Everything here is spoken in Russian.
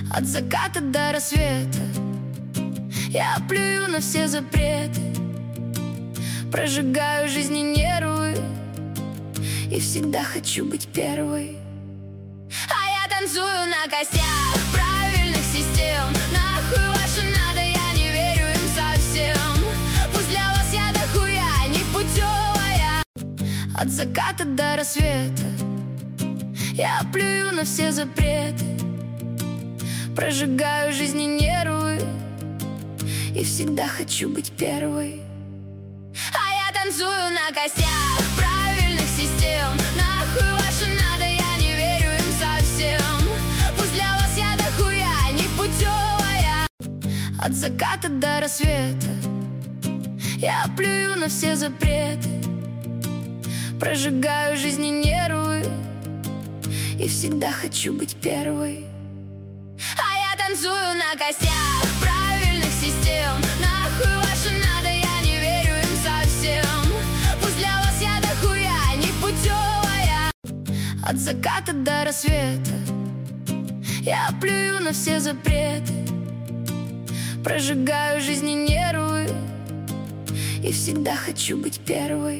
От заката до рассвета я плюю на все запреты, прожигаю жизни нервы и всегда хочу быть первой. А я танцую на костях правильных систем. Нахуй ваше надо, я не верю им совсем. Пусть для вас я дохуя непутевая. От заката до рассвета я плюю на все запреты, прожигаю жизни нервы и всегда хочу быть первой. А я танцую на костях правильных систем. Нахуй ваше надо, я не верю им совсем. Пусть для вас я дохуя непутевая. От заката до рассвета я плюю на все запреты, прожигаю жизни нервы и всегда хочу быть первой. А я танцую на костях правильных систем. Нахуй ваше надо, я не верю им совсем. Пусть для вас я дохуя непутевая. От заката до рассвета я плюю на все запреты, прожигаю жизни нервы и всегда хочу быть первой.